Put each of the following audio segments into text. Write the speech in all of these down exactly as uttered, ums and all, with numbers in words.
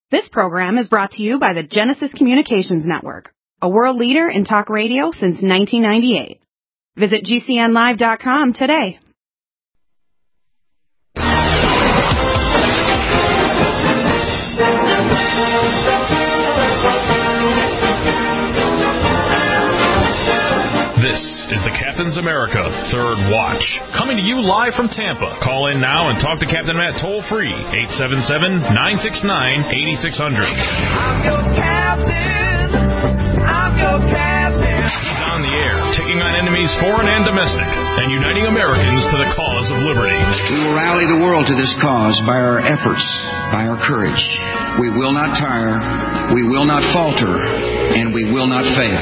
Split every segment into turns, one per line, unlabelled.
This program is brought to you by the Genesis Communications Network, a world leader in talk radio since nineteen ninety-eight. Visit G C N live dot com today.
This is the Captain's America Third Watch, coming to you live from Tampa. Call in now and talk to Captain Matt toll-free, eight seven seven, nine six nine, eight six zero zero.
I'm your captain. I'm your captain.
He's on the air, taking on enemies foreign and domestic, and uniting Americans to the cause of liberty.
We will rally the world to this cause by our efforts, by our courage. We will not tire, we will not falter, and we will not fail.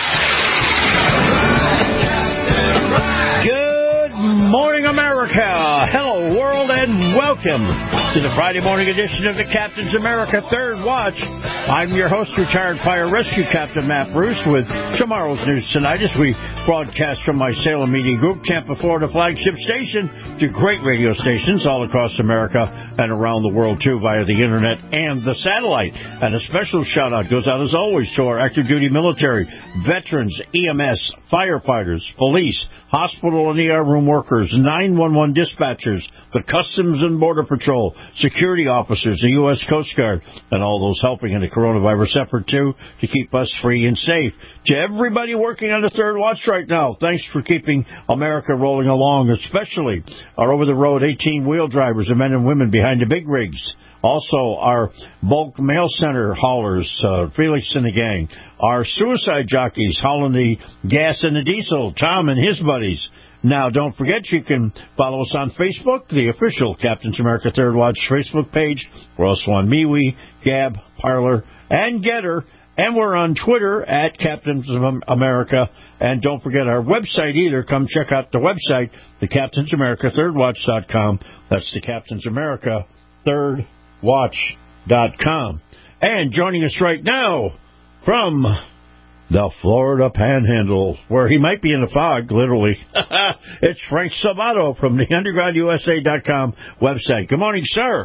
Good morning, America. Hello, world, and welcome to the Friday morning edition of the Captain's America Third Watch. I'm your host, retired fire rescue captain Matt Bruce, with tomorrow's news tonight as we broadcast from my Salem Media Group, Tampa, Florida flagship station, to great radio stations all across America and around the world, too, via the internet and the satellite. And a special shout-out goes out, as always, to our active duty military, veterans, E M S, firefighters, police, hospital and E R room workers, nine one one dispatchers, the Customs and Border Patrol, security officers, the U S Coast Guard, and all those helping in the coronavirus effort, too, to keep us free and safe. To everybody working on the Third Watch right now, thanks for keeping America rolling along, especially our over-the-road eighteen-wheel drivers, the men and women behind the big rigs. Also, our bulk mail center haulers, uh, Felix and the gang. Our suicide jockeys hauling the gas and the diesel, Tom and his buddies. Now, don't forget, you can follow us on Facebook, the official Captain's America Third Watch Facebook page. We're also on MeWe, Gab, Parler, and Getter. And we're on Twitter at Captains of America. And don't forget our website either. Come check out the website, the Captain's America Third Watch dot com. That's the Captain's America Third Watch dot com. And joining us right now from the Florida Panhandle, where he might be in a fog, literally, it's Frank Salvato from the Underground U S A dot com website. Good morning, sir.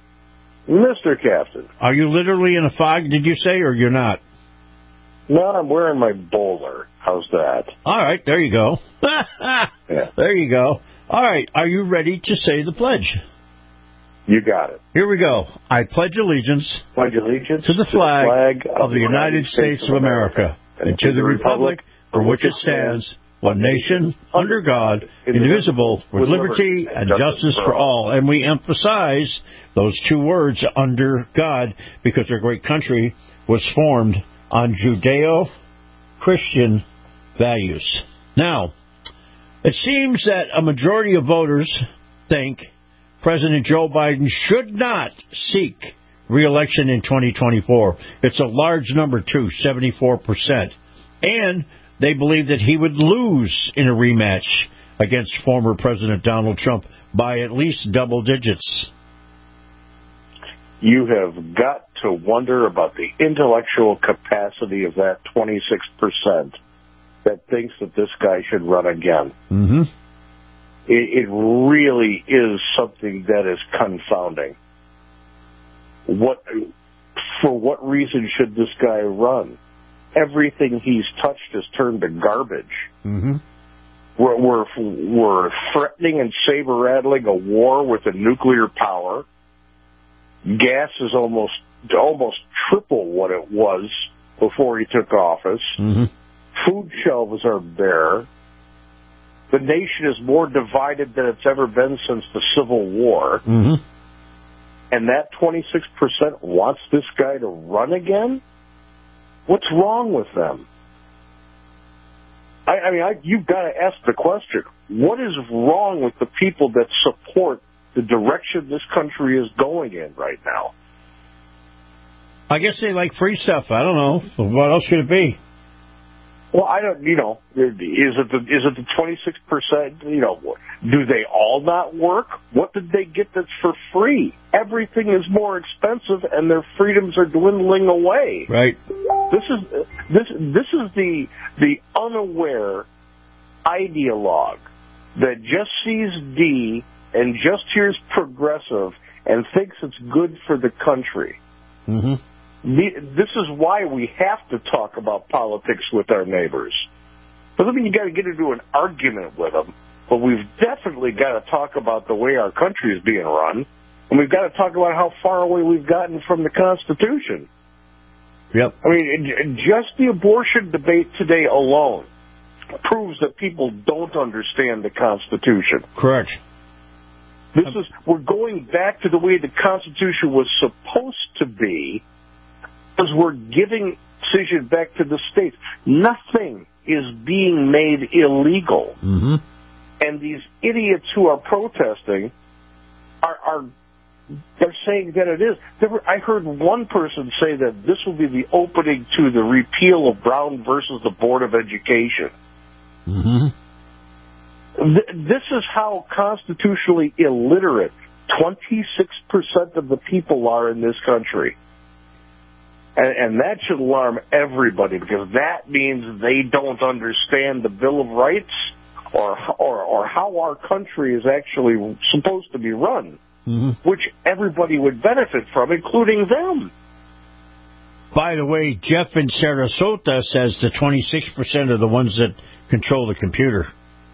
Mister Captain.
Are you literally in a fog, did you say, or you're not?
No, I'm wearing my bowler. How's that?
All right, there you go.
Yeah.
There you go. All right, are you ready to say the pledge?
You got it.
Here we go. I pledge allegiance,
pledge allegiance
to the flag,
to the flag
of, of the United States, States of America, and, and to the republic for which it stands, one nation, under God, indivisible, with liberty and justice for all. And we emphasize those two words, under God, because our great country was formed on Judeo-Christian values. Now, it seems that a majority of voters think President Joe Biden should not seek re-election in twenty twenty-four. It's a large number, too, seventy-four percent. And they believe that he would lose in a rematch against former President Donald Trump by at least double digits.
You have got to wonder about the intellectual capacity of that twenty-six percent that thinks that this guy should run again.
Mm-hmm.
It, it really is something that is confounding. What, for what reason should this guy run? Everything he's touched has turned to garbage.
Mm-hmm.
We're, we're, we're threatening and saber-rattling a war with a nuclear power. Gas is almost almost triple what it was before he took office.
Mm-hmm.
Food shelves are bare. The nation is more divided than it's ever been since the Civil War.
Mm-hmm.
And that twenty-six percent wants this guy to run again? What's wrong with them? I, I mean, I, you've got to ask the question, what is wrong with the people that support the direction this country is going in right now?
I guess they like free stuff. I don't know. What else could it be?
Well, I don't, you know, is it the, is it the twenty-six percent, you know, do they all not work? What did they get that's for free? Everything is more expensive and their freedoms are dwindling away.
Right.
This is, this, this is the, the unaware ideologue that just sees D and just hears progressive and thinks it's good for the country.
Mm-hmm.
This is why we have to talk about politics with our neighbors. Doesn't mean you got to get into an argument with them, but we've definitely got to talk about the way our country is being run, and we've got to talk about how far away we've gotten from the Constitution.
Yep.
I mean, just the abortion debate today alone proves that people don't understand the Constitution.
Correct.
This is, we're going back to the way the Constitution was supposed to be, because we're giving decision back to the states. Nothing is being made illegal.
Mm-hmm.
And these idiots who are protesting are, are they're saying that it is. There were, I heard one person say that this will be the opening to the repeal of Brown versus the Board of Education.
Mm-hmm.
Th- this is how constitutionally illiterate twenty-six percent of the people are in this country. And, and that should alarm everybody, because that means they don't understand the Bill of Rights or or, or how our country is actually supposed to be run, mm-hmm. which everybody would benefit from, including them.
By the way, Jeff in Sarasota says the twenty-six percent are the ones that control the computer.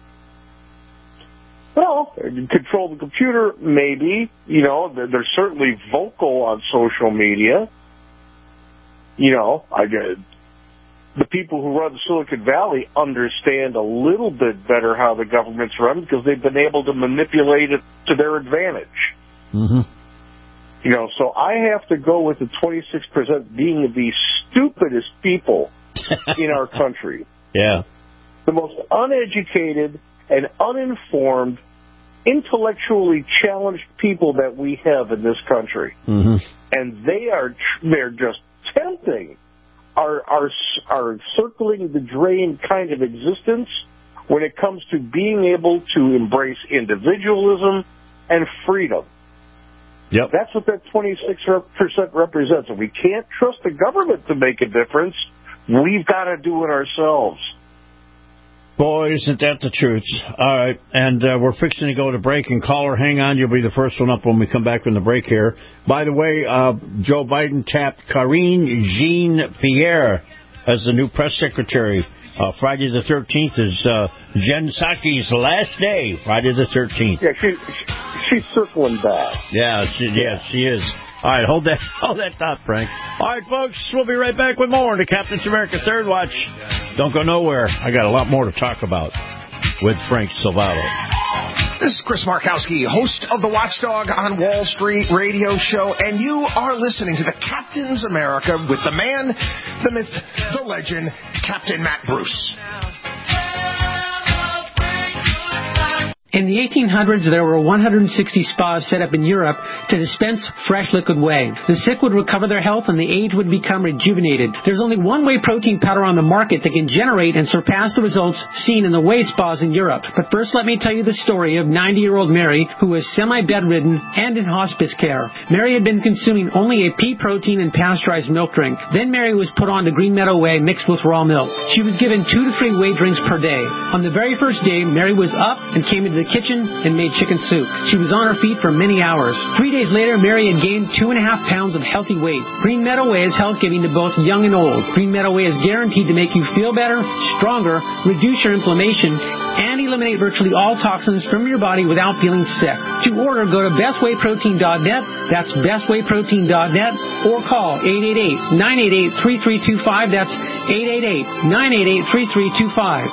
Well, control the computer, maybe. You know, they're, they're certainly vocal on social media. You know, I get the people who run Silicon Valley understand a little bit better how the government's run, because they've been able to manipulate it to their advantage.
Mm-hmm.
You know, so I have to go with the twenty-six percent being the stupidest people in our country.
Yeah.
The most uneducated and uninformed, intellectually challenged people that we have in this country.
Mm-hmm.
And they are, they're just tempting our, our, our circling the drain kind of existence when it comes to being able to embrace individualism and freedom.
Yep.
That's what that twenty-six percent represents. If we can't trust the government to make a difference, we've got to do it ourselves.
Boy, isn't that the truth. All right, and uh, we're fixing to go to break. And caller, hang on. You'll be the first one up when we come back from the break here. By the way, uh, Joe Biden tapped Karine Jean-Pierre as the new press secretary. Uh, Friday the thirteenth is uh, Jen Psaki's last day, Friday the thirteenth.
Yeah, she, she's circling back.
Yeah, she, yeah, she is. All right, hold that hold that thought, Frank. All right, folks, we'll be right back with more on the Captain's America Third Watch. Don't go nowhere. I got a lot more to talk about with Frank Salvato.
This is Chris Markowski, host of the Watchdog on Wall Street radio show, and you are listening to the Captain's America with the man, the myth, the legend, Captain Matt Bruce.
In the eighteen hundreds, there were one hundred sixty spas set up in Europe to dispense fresh liquid whey. The sick would recover their health and the aged would become rejuvenated. There's only one whey protein powder on the market that can generate and surpass the results seen in the whey spas in Europe. But first, let me tell you the story of ninety-year-old Mary, who was semi-bedridden and in hospice care. Mary had been consuming only a pea protein and pasteurized milk drink. Then Mary was put on to Green Meadow Whey mixed with raw milk. She was given two to three whey drinks per day. On the very first day, Mary was up and came into the kitchen and made chicken soup. She was on her feet for many hours. Three days later, Mary had gained two and a half pounds of healthy weight. Green Meadow Whey is health-giving to both young and old. Green Meadow Whey is guaranteed to make you feel better, stronger, reduce your inflammation, and eliminate virtually all toxins from your body without feeling sick. To order, go to best whey protein dot net. That's best whey protein dot net, or call eight eight eight, nine eight eight, three three two five. That's eight eight eight, nine eight eight, three three two five.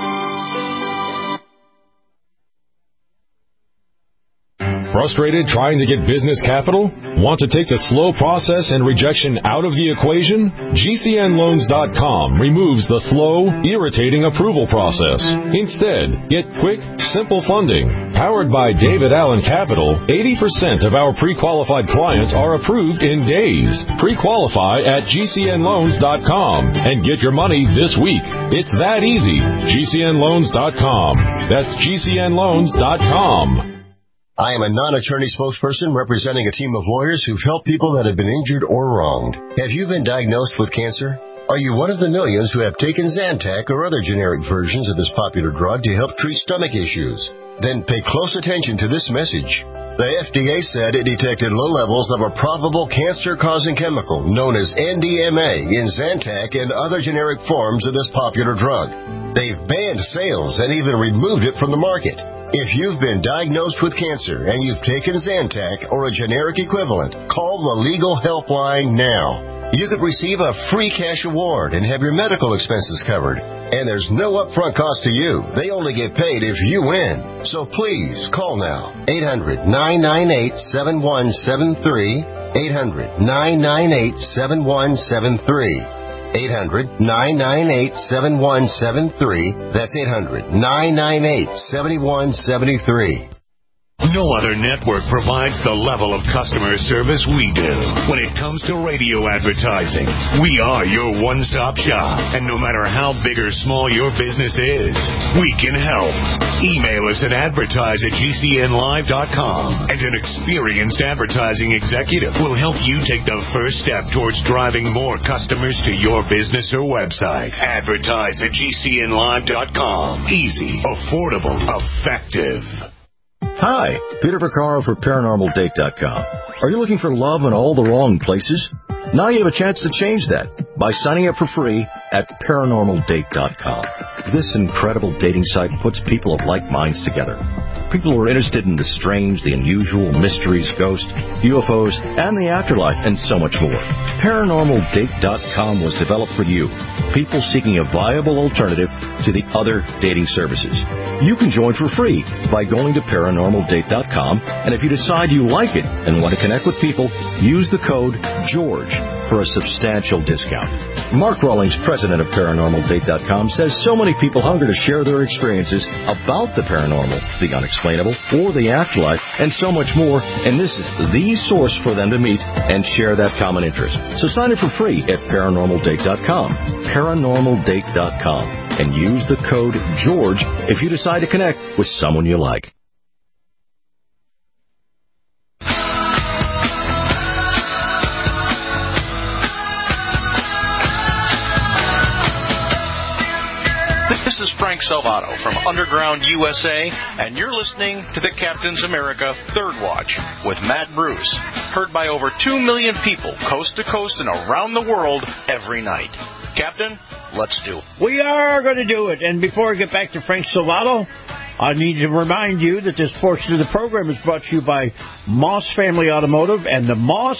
Frustrated trying to get business capital? Want to take the slow process and rejection out of the equation? G C N loans dot com removes the slow, irritating approval process. Instead, get quick, simple funding. Powered by David Allen Capital, eighty percent of our pre-qualified clients are approved in days. Pre-qualify at G C N loans dot com and get your money this week. It's that easy. G C N loans dot com. That's G C N loans dot com.
I am a non-attorney spokesperson representing a team of lawyers who've helped people that have been injured or wronged. Have you been diagnosed with cancer? Are you one of the millions who have taken Zantac or other generic versions of this popular drug to help treat stomach issues? Then pay close attention to this message. The F D A said it detected low levels of a probable cancer-causing chemical known as N D M A in Zantac and other generic forms of this popular drug. They've banned sales and even removed it from the market. If you've been diagnosed with cancer and you've taken Zantac or a generic equivalent, call the Legal Helpline now. You could receive a free cash award and have your medical expenses covered. And there's no upfront cost to you. They only get paid if you win. So please call now. eight hundred, nine nine eight, seven one seven three. eight hundred, nine nine eight, seven one seven three. eight hundred, nine nine eight, seven one seven three. That's eight hundred, nine nine eight, seven one seven three.
No other network provides the level of customer service we do. When it comes to radio advertising, we are your one-stop shop. And no matter how big or small your business is, we can help. Email us at advertise at G C N live dot com, and an experienced advertising executive will help you take the first step towards driving more customers to your business or website. Advertise at G C N live dot com. Easy, affordable, effective.
Hi, Peter Vaccaro for paranormal date dot com. Are you looking for love in all the wrong places? Now you have a chance to change that by signing up for free at paranormal date dot com. This incredible dating site puts people of like minds together. People who are interested in the strange, the unusual, mysteries, ghosts, U F Os, and the afterlife, and so much more. paranormal date dot com was developed for you, people seeking a viable alternative to the other dating services. You can join for free by going to paranormal date dot com, and if you decide you like it and want to connect with people, use the code GEORGE for a substantial discount. Mark Rawlings, president of paranormal date dot com, says so many people hunger to share their experiences about the paranormal, the unexplainable, or the afterlife, and so much more, and this is the source for them to meet and share that common interest. So sign up for free at paranormal date dot com, paranormal date dot com, and use the code GEORGE if you decide to connect with someone you like.
This is Frank Salvato from Underground U S A, and you're listening to the Captain's America Third Watch with Matt Bruce, heard by over two million people coast to coast and around the world every night. Captain, let's do it.
We are going to do it. And before I get back to Frank Salvato, I need to remind you that this portion of the program is brought to you by Moss Family Automotive and the Moss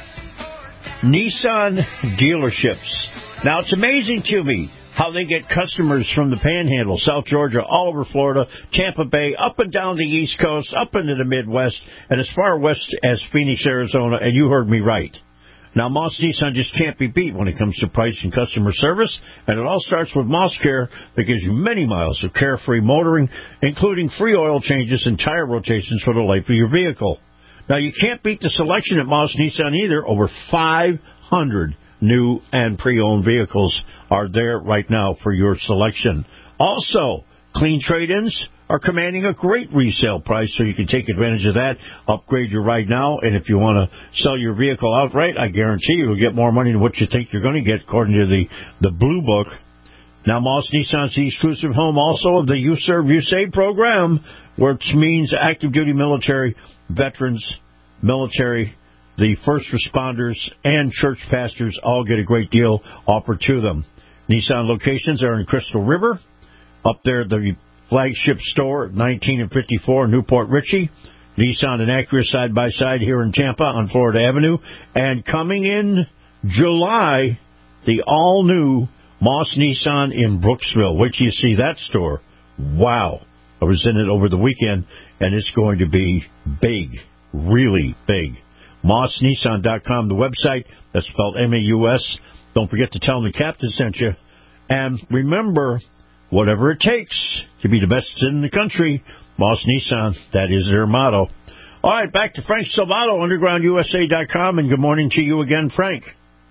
Nissan dealerships. Now, it's amazing to me how they get customers from the Panhandle, South Georgia, all over Florida, Tampa Bay, up and down the East Coast, up into the Midwest, and as far west as Phoenix, Arizona, and you heard me right. Now, Moss Nissan just can't be beat when it comes to price and customer service, and it all starts with Moss Care that gives you many miles of carefree motoring, including free oil changes and tire rotations for the life of your vehicle. Now, you can't beat the selection at Moss Nissan either. Over five hundred new and pre-owned vehicles are there right now for your selection. Also, clean trade-ins are commanding a great resale price, so you can take advantage of that. Upgrade your ride now, and if you want to sell your vehicle outright, I guarantee you'll get more money than what you think you're going to get, according to the, the Blue Book. Now, Moss Nissan's the exclusive home also of the You Serve, You Save program, which means active duty military, veterans, military, the first responders, and church pastors all get a great deal offered to them. Nissan locations are in Crystal River, up there at the flagship store, nineteen and fifty-four Newport Richie. Nissan and Acura side-by-side here in Tampa on Florida Avenue. And coming in July, the all-new Moss Nissan in Brooksville. Wait till you see that store. Wow. I was in it over the weekend, and it's going to be big, really big. Moss Nissan dot com, the website. That's spelled M A U S. Don't forget to tell them the captain sent you. And remember, whatever it takes to be the best in the country, Moss Nissan, that is their motto. All right, back to Frank Salvato, Underground U S A dot com, and good morning to you again, Frank.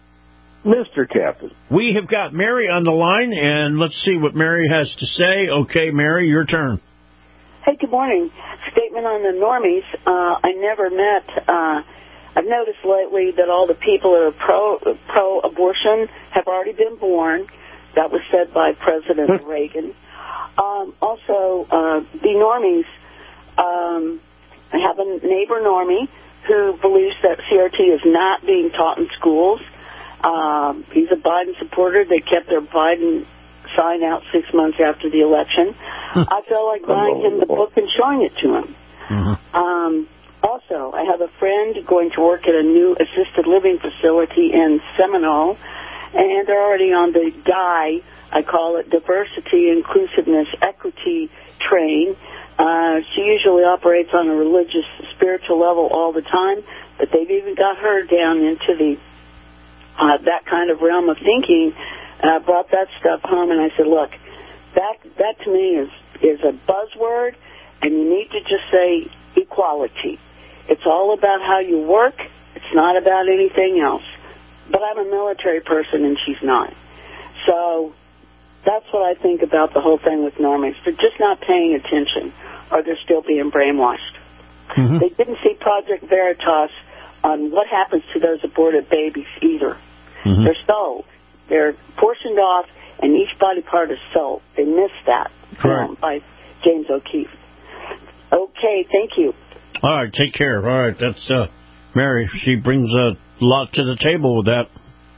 Mister Captain.
We have got Mary on the line, and let's see what Mary has to say. Okay, Mary, your turn.
Hey, good morning. Statement on the normies. Uh, I never met... Uh, I've noticed lately that all the people that are pro, pro-abortion have already been born. That was said by President Reagan. Um, also, uh, the normies, um, I have a neighbor, Normie, who believes that C R T is not being taught in schools. Um, he's a Biden supporter. They kept their Biden sign out six months after the election. I felt like buying him the book and showing it to him. Mm-hmm. Um, also, I have a friend going to work at a new assisted living facility in Seminole, and they're already on the D I, I call it diversity, inclusiveness, equity train. Uh, she usually operates on a religious, spiritual level all the time, but they've even got her down into the uh, that kind of realm of thinking. I uh, brought that stuff home, and I said, look, that that to me is, is a buzzword, and you need to just say equality. It's all about how you work. It's not about anything else. But I'm a military person, and she's not. So that's what I think about the whole thing with normies. They're just not paying attention, or they're still being brainwashed. Mm-hmm. They didn't see Project Veritas on what happens to those aborted babies either. Mm-hmm. They're sold. They're portioned off, and each body part is sold. They missed that film by James O'Keefe. Okay, thank you.
All right, take care. All right, that's uh, Mary. She brings a lot to the table with that.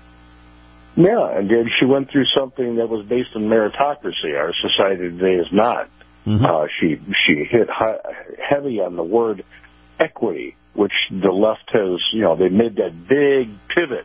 Yeah, and she went through something that was based on meritocracy. Our society today is not. Mm-hmm. Uh, she she hit high, heavy on the word equity, which the left has, you know, they made that big pivot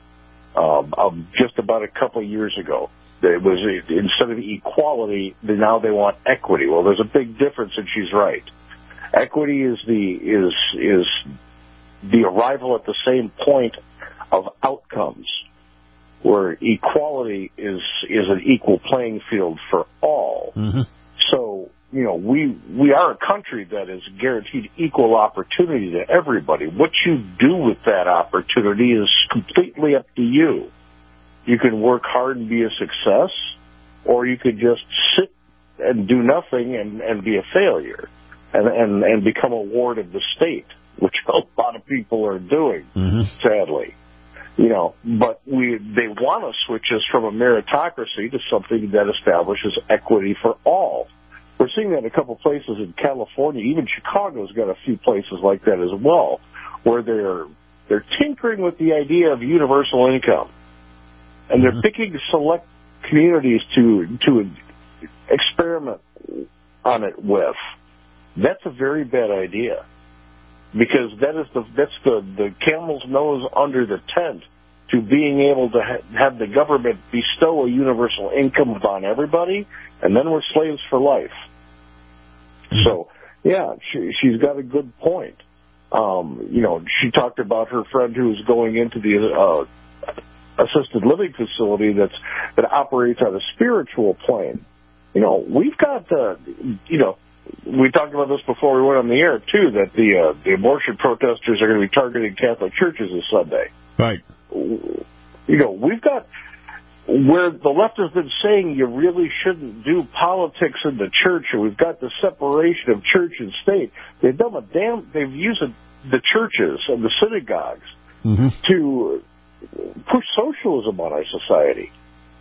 um, um, just about a couple of years ago. It was instead of equality, now they want equity. Well, there's a big difference, and she's right. Equity is the is is the arrival at the same point of outcomes, where equality is is an equal playing field for all. Mm-hmm. So, you know, we we are a country that is guaranteed equal opportunity to everybody. What you do with that opportunity is completely up to you. You can work hard and be a success, or you could just sit and do nothing and, and be a failure and, and, and become a ward of the state, which a lot of people are doing, mm-hmm. sadly. You know, but we they want to switch us from a meritocracy to something that establishes equity for all. We're seeing that in a couple places in California. Even Chicago's got a few places like that as well, where they're they're tinkering with the idea of universal income, and they're mm-hmm. picking select communities to to experiment on it with. That's a very bad idea, because that is the that's the, the camel's nose under the tent to being able to ha- have the government bestow a universal income upon everybody, and then we're slaves for life. Mm-hmm. So, yeah, she, she's got a good point. Um, you know, she talked about her friend who's going into the uh, assisted living facility that's that operates on a spiritual plane. You know, we've got, uh, you know, we talked about this before we went on the air, too, that the uh, the abortion protesters are going to be targeting Catholic churches this Sunday.
Right.
You know, we've got where the left has been saying you really shouldn't do politics in the church, and we've got the separation of church and state. They've done a damn, they've used the churches and the synagogues mm-hmm. to push socialism on our society.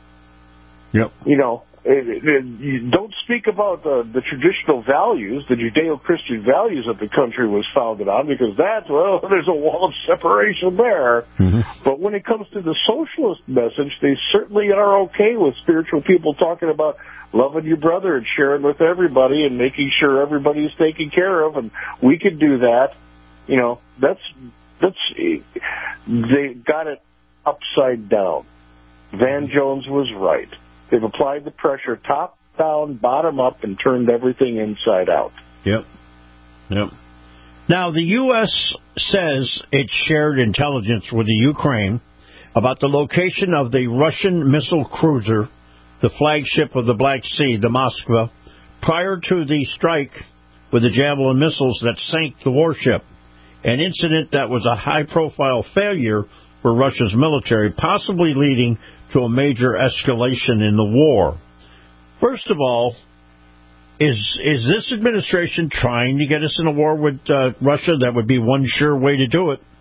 Yep.
You know, it, it, you don't speak about the, the traditional values, the Judeo-Christian values that the country was founded on, because that's, well, there's a wall of separation there. Mm-hmm. But when it comes to the socialist message, they certainly are okay with spiritual people talking about loving your brother and sharing with everybody and making sure everybody's taken care of, and we could do that. You know, that's, that's, they got it upside down. Van Jones was right. They've applied the pressure top down, bottom up, and turned everything inside out.
Yep. Yep. Now, the U S says it shared intelligence with the Ukraine about the location of the Russian missile cruiser, the flagship of the Black Sea, the Moskva, prior to the strike with the Javelin missiles that sank the warship, an incident that was a high-profile failure for Russia's military, possibly leading to a major escalation in the war. First of all, is is this administration trying to get us in a war with uh, Russia? That would be one sure way to do it.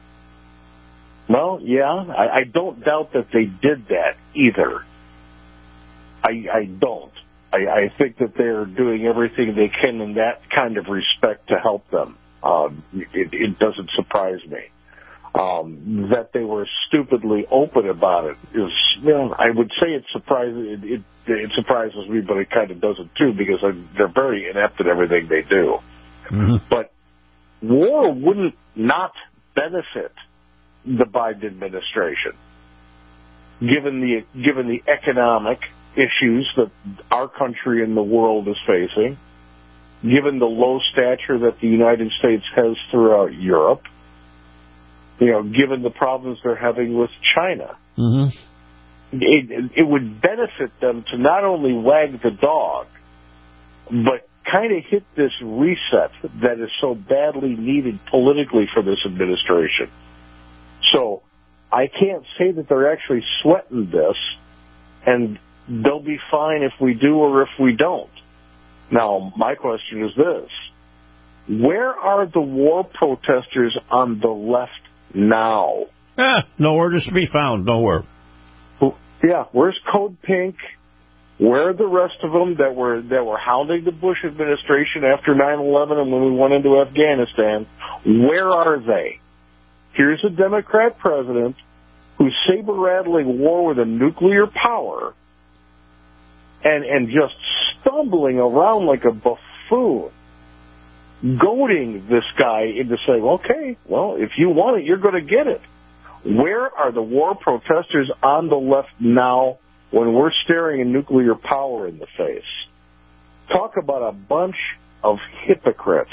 Well, yeah, I, I don't doubt that they did that either. I, I don't. I, I think that they're doing everything they can in that kind of respect to help them. Um, it, it doesn't surprise me. Um, that they were stupidly open about it is, you know, I would say it surprises, it, it, it surprises me, but it kind of doesn't too, because they're very inept at everything they do.
Mm-hmm.
But war wouldn't not benefit the Biden administration, given the given the economic issues that our country and the world is facing, given the low stature that the United States has throughout Europe, you know, given the problems they're having with China.
Mm-hmm.
It, it would benefit them to not only wag the dog, but kind of hit this reset that is so badly needed politically for this administration. So I can't say that they're actually sweating this, and they'll be fine if we do or if we don't. Now, my question is this. Where are the war protesters on the left now?
Ah, nowhere to be found, nowhere.
Yeah, where's Code Pink? Where are the rest of them that were that were hounding the Bush administration after nine eleven and when we went into Afghanistan? Where are they? Here's a Democrat president who's saber-rattling war with a nuclear power and, and just stumbling around like a buffoon, goading this guy into saying, okay, well, if you want it, you're going to get it. Where are the war protesters on the left now when we're staring a nuclear power in the face? Talk about a bunch of hypocrites.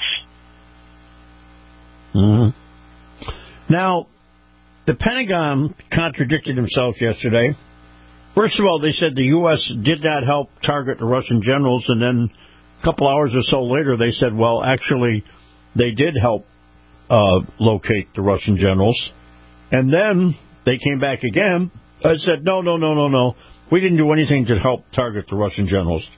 Mm-hmm. Now, the Pentagon contradicted themselves yesterday. First of all, they said the U S did not help target the Russian generals, and then a couple hours or so later they said, well, actually, they did help uh, locate the Russian generals. And then they came back again and said, no, no, no, no, no. We didn't do anything to help target the Russian generals.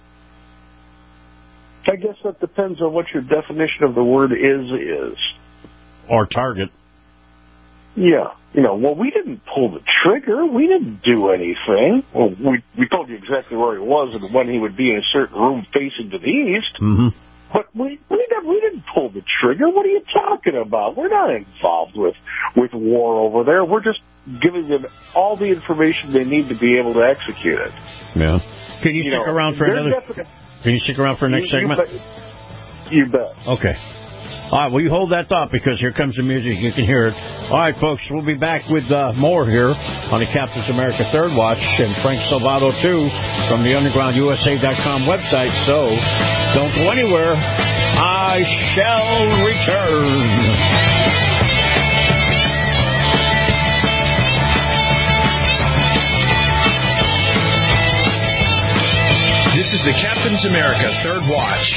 I guess that depends on what your definition of the word is is.
Or target.
Yeah. You know, well, we didn't pull the trigger. We didn't do anything. Well, we we told you exactly where he was and when he would be in a certain room facing to the east.
Mm-hmm.
But we we didn't, we didn't pull the trigger. What are you talking about? We're not involved with, with war over there. We're just giving them all the information they need to be able to execute it.
Yeah. Can you,
you
stick
know,
around for another?
Definite,
can you stick around for a next
you,
segment?
You bet. You bet.
Okay. All right, well, you hold that thought because here comes the music. You can hear it. All right, folks, we'll be back with uh, more here on the Captain's America Third Watch, and Frank Salvato, too, from the underground U S A dot com website. So don't go anywhere. I shall return.
This is the Captain's America Third Watch.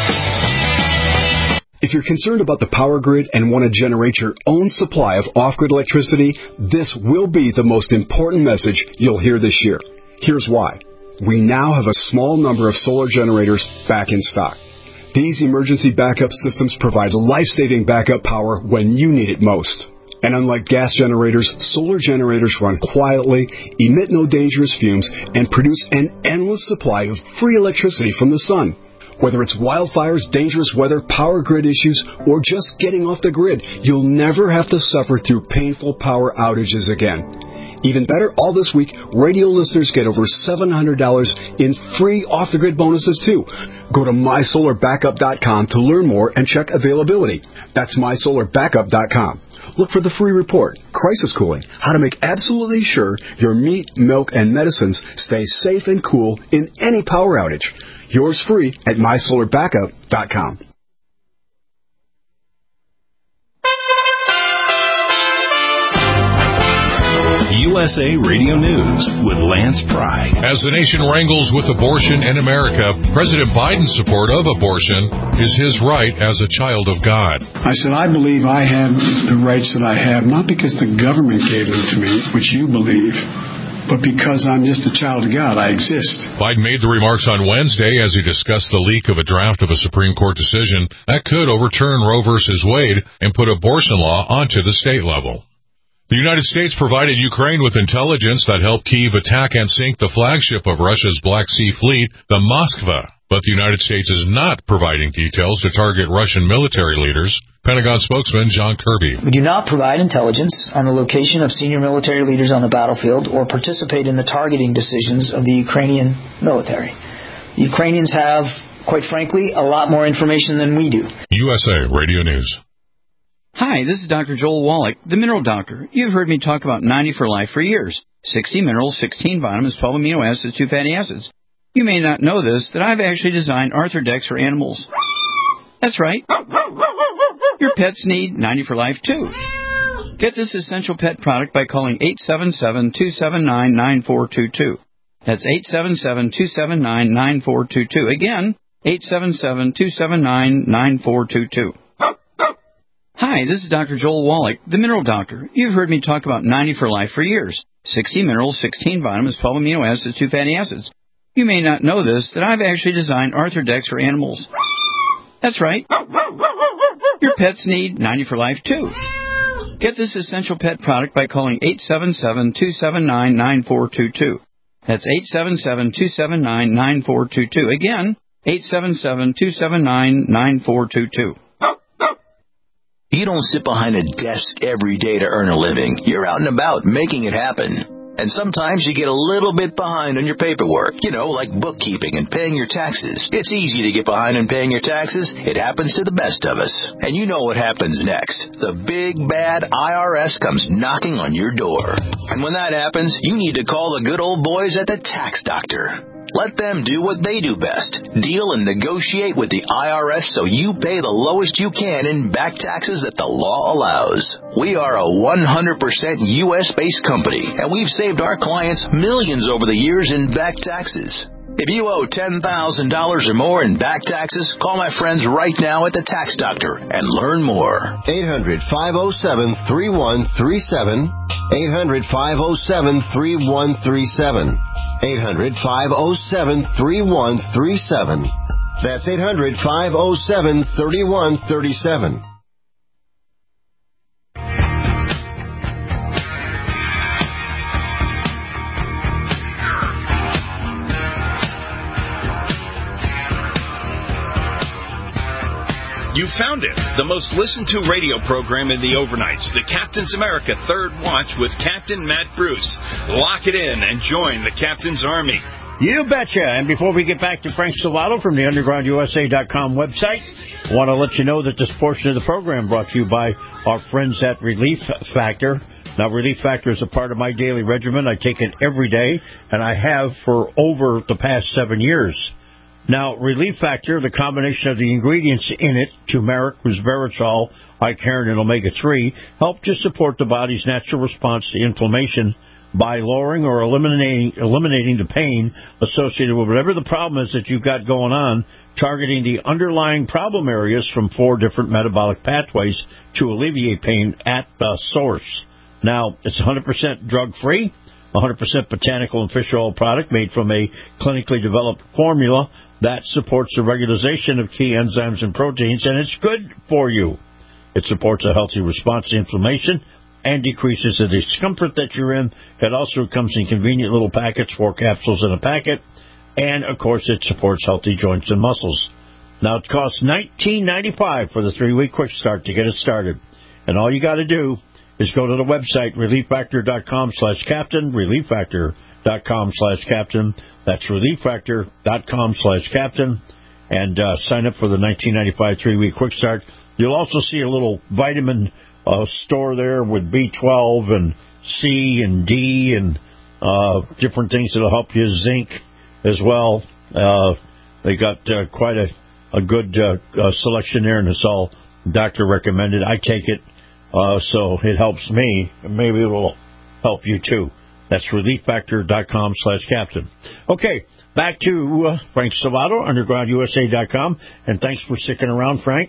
If you're concerned about the power grid and want to generate your own supply of off-grid electricity, this will be the most important message you'll hear this year. Here's why. We now have a small number of solar generators back in stock. These emergency backup systems provide life-saving backup power when you need it most. And unlike gas generators, solar generators run quietly, emit no dangerous fumes, and produce an endless supply of free electricity from the sun. Whether it's wildfires, dangerous weather, power grid issues, or just getting off the grid, you'll never have to suffer through painful power outages again. Even better, all this week, radio listeners get over seven hundred dollars in free off-the-grid bonuses, too. Go to my solar backup dot com to learn more and check availability. That's my solar backup dot com. Look for the free report, Crisis Cooling, how to make absolutely sure your meat, milk, and medicines stay safe and cool in any power outage. Yours free at my solar backup dot com.
U S A Radio News with Lance Pry.
As the nation wrangles with abortion in America, President Biden's support of abortion is his right as a child of God.
I said, I believe I have the rights that I have, not because the government gave them to me, which you believe, but because I'm just a child of God. I exist.
Biden made the remarks on Wednesday as he discussed the leak of a draft of a Supreme Court decision that could overturn Roe versus Wade and put abortion law onto the state level. The United States provided Ukraine with intelligence that helped Kyiv attack and sink the flagship of Russia's Black Sea Fleet, the Moskva. But the United States is not providing details to target Russian military leaders. Pentagon spokesman John Kirby.
We do not provide intelligence on the location of senior military leaders on the battlefield or participate in the targeting decisions of the Ukrainian military. The Ukrainians have, quite frankly, a lot more information than we do.
U S A Radio News.
Hi, this is Doctor Joel Wallach, the Mineral Doctor. You've heard me talk about ninety for Life for years. sixty minerals, sixteen vitamins, twelve amino acids, two fatty acids. You may not know this, that I've actually designed Arthrodex for animals. That's right. Your pets need ninety for Life, too. Get this essential pet product by calling eight seven seven, two seven nine, nine four two two. That's eight seven seven, two seven nine, nine four two two. Again, eight seven seven, two seven nine, nine four two two. Hi, this is Doctor Joel Wallach, the Mineral Doctor. You've heard me talk about ninety for Life for years. sixty minerals, sixteen vitamins, twelve amino acids, two fatty acids. You may not know this, that I've actually designed Arthrodex for animals. That's right. Your pets need ninety for Life, too. Get this essential pet product by calling eight seven seven, two seven nine, nine four two two. That's eight seven seven, two seven nine, nine four two two. Again, eight seven seven, two seven nine, nine four two two.
You don't sit behind a desk every day to earn a living. You're out and about making it happen. And sometimes you get a little bit behind on your paperwork, you know, like bookkeeping and paying your taxes. It's easy to get behind on paying your taxes. It happens to the best of us. And you know what happens next. The big, bad I R S comes knocking on your door. And when that happens, you need to call the good old boys at the Tax Doctor. Let them do what they do best. Deal and negotiate with the I R S so you pay the lowest you can in back taxes that the law allows. We are a one hundred percent U S-based company, and we've saved our clients millions over the years in back taxes. If you owe ten thousand dollars or more in back taxes, call my friends right now at the Tax Doctor and learn more.
eight hundred, five oh seven, three one three seven. eight hundred, five oh seven, three one three seven. eight hundred, five oh seven, three one three seven. That's eight hundred, five oh seven, three one three seven.
You found it, the most listened to radio program in the overnights, the Captain's America Third Watch with Captain Matt Bruce. Lock it in and join the Captain's Army.
You betcha. And before we get back to Frank Salvato from the underground U S A dot com website, I want to let you know that this portion of the program brought to you by our friends at Relief Factor. Now, Relief Factor is a part of my daily regimen. I take it every day, and I have for over the past seven years. Now, Relief Factor, the combination of the ingredients in it, turmeric, resveratrol, icaron, and omega three, help to support the body's natural response to inflammation by lowering or eliminating eliminating the pain associated with whatever the problem is that you've got going on, targeting the underlying problem areas from four different metabolic pathways to alleviate pain at the source. Now, it's one hundred percent drug-free, one hundred percent botanical and fish oil product made from a clinically developed formula that supports the regularization of key enzymes and proteins, and it's good for you. It supports a healthy response to inflammation and decreases the discomfort that you're in. It also comes in convenient little packets, four capsules in a packet, and, of course, it supports healthy joints and muscles. Now, it costs nineteen ninety-five dollars for the three-week quick start to get it started. And all you got to do is go to the website, relief factor dot com slash captain, relief factor dot com slash captain. That's relief factor dot com slash captain, and uh, sign up for the nineteen ninety-five three-week quick start. You'll also see a little vitamin uh, store there with B twelve and C and D and uh, different things that'll help you, zinc as well. Uh, they got uh, quite a, a good uh, uh, selection there, and it's all doctor recommended. I take it, uh, so it helps me, and maybe it will help you too. That's relief factor dot com slash captain. Okay, back to uh, Frank Salvato, underground U S A dot com, and thanks for sticking around, Frank.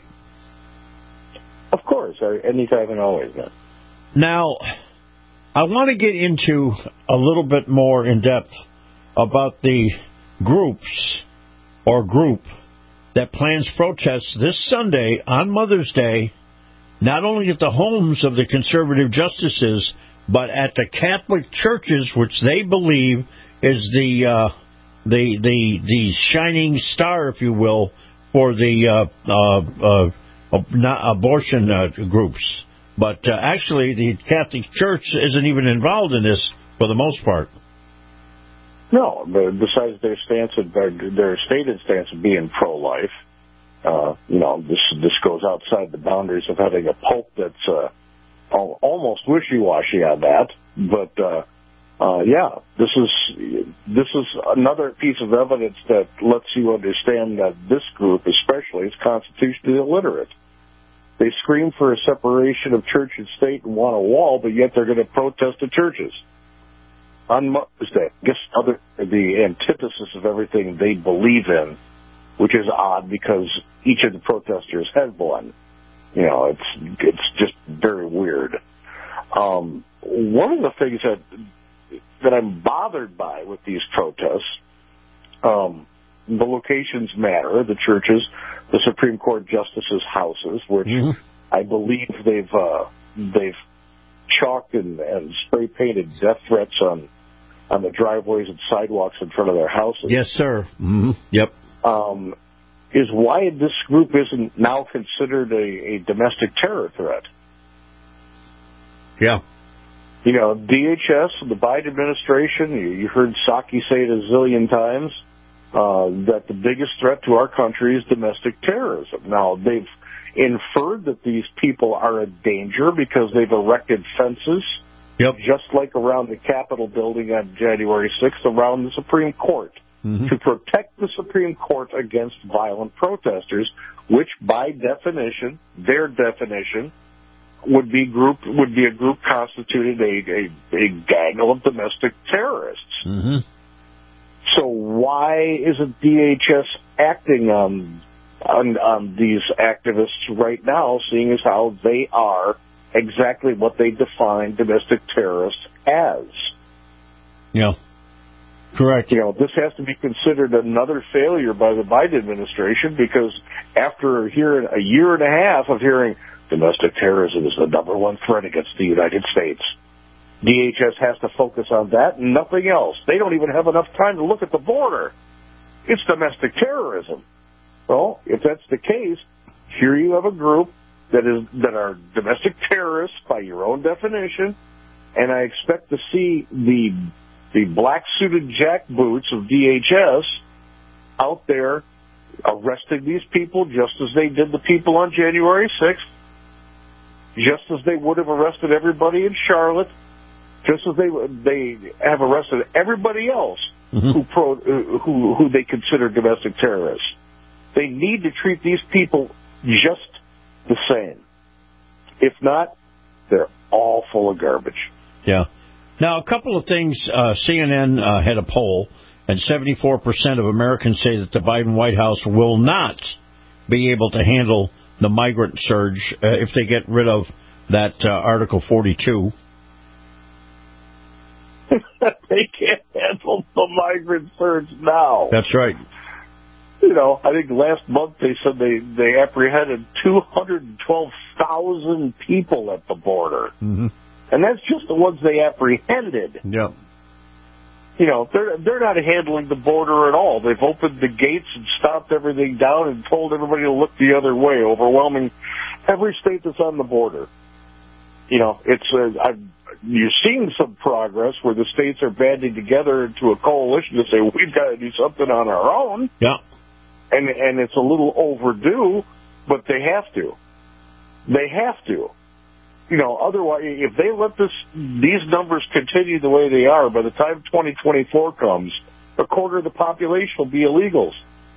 Of course, anytime and always, man.
Now, I want to get into a little bit more in depth about the groups or group that plans protests this Sunday on Mother's Day, not only at the homes of the conservative justices, but at the Catholic churches, which they believe is the uh, the the the shining star, if you will, for the uh, uh, uh, not abortion uh, groups. But uh, actually, the Catholic Church isn't even involved in this for the most part.
No, besides their stance, of, their, their stated stance of being pro-life, uh, you know, this this goes outside the boundaries of having a pope that's uh, almost wishy-washy on that. But uh, uh, yeah, this is this is another piece of evidence that lets you understand that this group, especially, is constitutionally illiterate. They scream for a separation of church and state and want a wall, but yet they're going to protest the churches. On Mother's Day, I guess other, the antithesis of everything they believe in, which is odd because each of the protesters has one. You know, it's it's just very weird. Um, one of the things that that I'm bothered by with these protests, um, the locations matter, the churches, the Supreme Court justices' houses, which mm-hmm. I believe they've uh, they've chalked and, and spray painted death threats on on the driveways and sidewalks in front of their houses.
Yes, sir. Mm-hmm. Yep.
Um, is why this group isn't now considered a, a domestic terror threat.
Yeah.
You know, D H S, the Biden administration, you, you heard Psaki say it a zillion times, uh, that the biggest threat to our country is domestic terrorism. Now, they've inferred that these people are a danger because they've erected fences,
yep.
just like around the Capitol building on January sixth, around the Supreme Court, mm-hmm. to protect the Supreme Court against violent protesters, which by definition, their definition, would be group would be a group constituted a, a, a gaggle of domestic terrorists.
Mm-hmm.
So why isn't D H S acting on, on on these activists right now, seeing as how they are exactly what they define domestic terrorists as?
Yeah, correct.
You know, this has to be considered another failure by the Biden administration because after hearing a year and a half of hearing domestic terrorism is the number one threat against the United States, D H S has to focus on that and nothing else. They don't even have enough time to look at the border. It's domestic terrorism. Well, if that's the case, here you have a group that is that are domestic terrorists by your own definition, and I expect to see the the black-suited jackboots of D H S out there arresting these people just as they did the people on January sixth, just as they would have arrested everybody in Charlotte, just as they they have arrested everybody else mm-hmm. who pro, uh, who who they consider domestic terrorists. They need to treat these people just the same. If not, they're all full of garbage.
Yeah. Now, a couple of things. Uh, C N N uh, had a poll, and seventy-four percent of Americans say that the Biden White House will not be able to handle the migrant surge uh, if they get rid of that uh, Article forty-two.
They can't handle the migrant surge now.
That's right.
You know, I think last month they said they, they apprehended two hundred twelve thousand people at the border.
Mm-hmm.
And that's just the ones they apprehended.
Yeah.
You know, they're they're not handling the border at all. They've opened the gates and stopped everything down and told everybody to look the other way, overwhelming every state that's on the border. You know, it's uh, I've, you're seeing some progress where the states are banding together into a coalition to say we've got to do something on our own.
Yeah.
And and it's a little overdue, but they have to. They have to. You know, otherwise, if they let this these numbers continue the way they are, by the time twenty twenty-four comes, a quarter of the population will be illegals.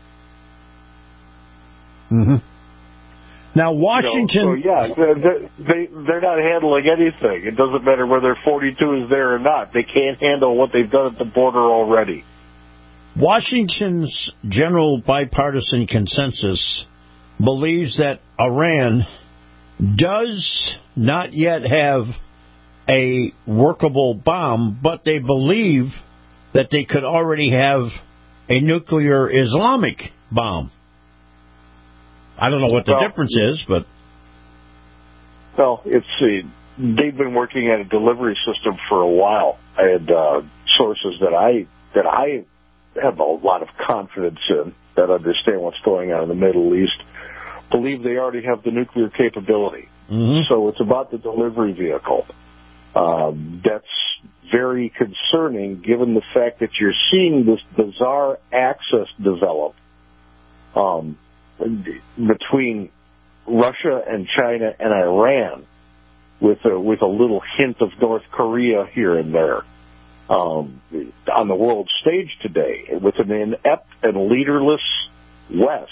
Mm-hmm. Now, Washington...
You know, so, yeah, they're, they, they're not handling anything. It doesn't matter whether forty-two is there or not. They can't handle what they've done at the border already.
Washington's general bipartisan consensus believes that Iran does not yet have a workable bomb, but they believe that they could already have a nuclear Islamic bomb. I don't know what the well, difference is, but...
Well, it's uh, they've been working at a delivery system for a while. I had uh, sources that I that I have a lot of confidence in that understand what's going on in the Middle East, believe they already have the nuclear capability.
Mm-hmm.
So it's about the delivery vehicle. Um, that's very concerning given the fact that you're seeing this bizarre axis develop um, between Russia and China and Iran, with a, with a little hint of North Korea here and there um, on the world stage today, with an inept and leaderless West,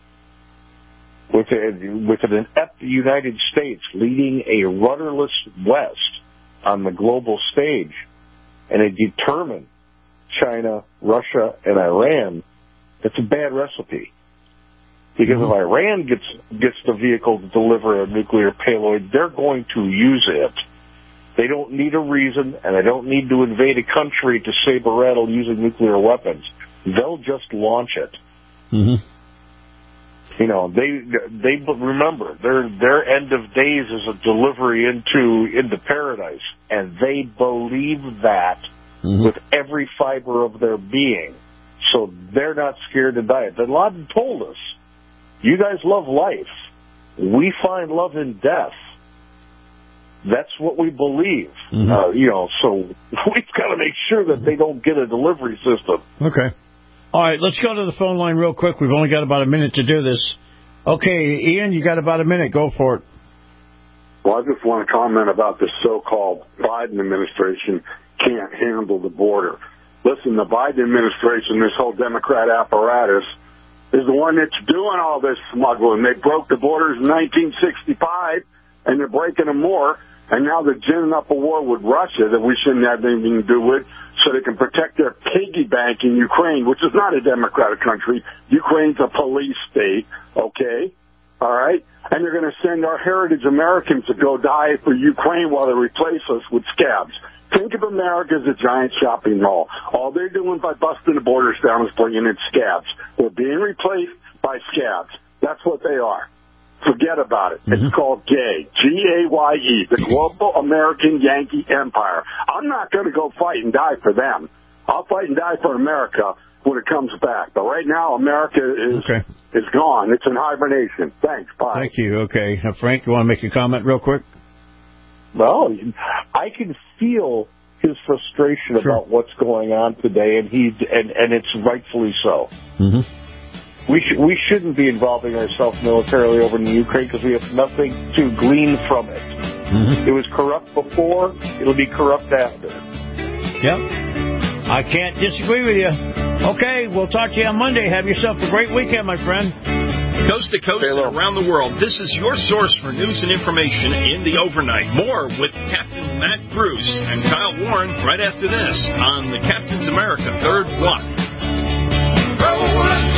with, a, with an inept United States leading a rudderless West on the global stage, and a determined China, Russia, and Iran. It's a bad recipe. Because if Iran gets gets the vehicle to deliver a nuclear payload, they're going to use it. They don't need a reason, and they don't need to invade a country to saber rattle using nuclear weapons. They'll just launch it.
Mm-hmm.
You know, they they remember their their end of days is a delivery into into paradise, and they believe that mm-hmm. with every fiber of their being. So they're not scared to die. Bin Laden told us, "You guys love life. We find love in death." That's what we believe. Mm-hmm. Uh, you know, so we've got to make sure that they don't get a delivery system.
Okay. All right, let's go to the phone line real quick. We've only got about a minute to do this. Okay, Ian, you got about a minute. Go for it.
Well, I just want to comment about the so-called Biden administration can't handle the border. Listen, the Biden administration, this whole Democrat apparatus, is the one that's doing all this smuggling. They broke the borders in nineteen sixty-five, and they're breaking them more. And now they're ginning up a war with Russia that we shouldn't have anything to do with, so they can protect their piggy bank in Ukraine, which is not a democratic country. Ukraine's a police state, okay? All right? And they're going to send our heritage Americans to go die for Ukraine while they replace us with scabs. Think of America as a giant shopping mall. All they're doing by busting the borders down is bringing in scabs. We're being replaced by scabs. That's what they are. Forget about it. Mm-hmm. It's called GAY, G A Y E, the Global American Yankee Empire. I'm not going to go fight and die for them. I'll fight and die for America when it comes back. But right now, America is
okay.
is gone. It's in hibernation. Thanks. Bye.
Thank you. Okay. Now, Frank, you want to make a comment real quick?
Well, I can feel his frustration sure. about what's going on today, and he and, and it's rightfully so.
Mm-hmm.
We, sh- we shouldn't be involving ourselves militarily over in Ukraine because we have nothing to glean from it.
Mm-hmm.
It was corrupt before. It'll be corrupt after.
Yep. I can't disagree with you. Okay, we'll talk to you on Monday. Have yourself a great weekend, my friend.
Coast to coast and around the world, this is your source for news and information in the overnight. More with Captain Matt Bruce and Kyle Warren right after this on the Captain's America Third Watch. Rolling.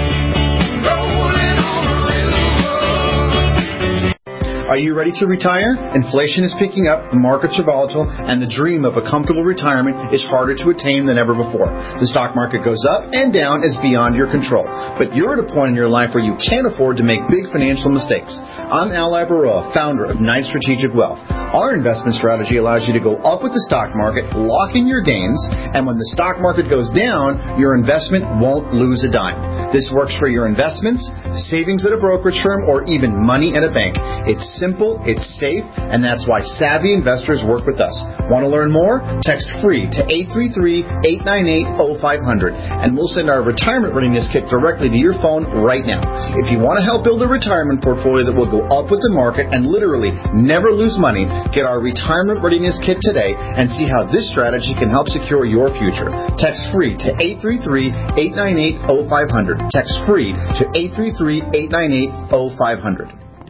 Are you ready to retire? Inflation is picking up, the markets are volatile, and the dream of a comfortable retirement is harder to attain than ever before. The stock market goes up and down is beyond your control. But you're at a point in your life where you can't afford to make big financial mistakes. I'm Al Ibaroa, founder of Knight Strategic Wealth. Our investment strategy allows you to go up with the stock market, lock in your gains, and when the stock market goes down, your investment won't lose a dime. This works for your investments, savings at a brokerage firm, or even money at a bank. It's simple, it's safe, and that's why savvy investors work with us. Want to learn more? Text FREE to eight three three, eight nine eight, oh five hundred, and we'll send our retirement readiness kit directly to your phone right now. If you want to help build a retirement portfolio that will go up with the market and literally never lose money, get our retirement readiness kit today and see how this strategy can help secure your future. Text FREE to eight three three, eight nine eight, oh five hundred. Text FREE to eight three three, eight nine eight, oh five hundred.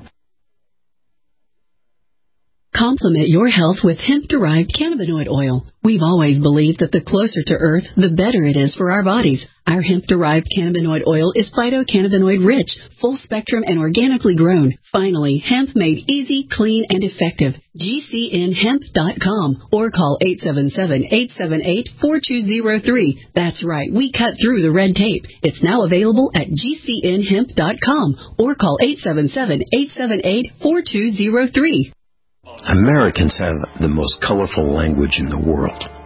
Complement your health with hemp-derived cannabinoid oil. We've always believed that the closer to Earth, the better it is for our bodies. Our hemp-derived cannabinoid oil is phytocannabinoid-rich, full-spectrum, and organically grown. Finally, hemp made easy, clean, and effective. G C N hemp dot com or call eight seven seven, eight seven eight, four two zero three. That's right, we cut through the red tape. It's now available at G C N hemp dot com or call eight seven seven, eight seven eight, four two zero three.
Americans have the most colorful language in the world.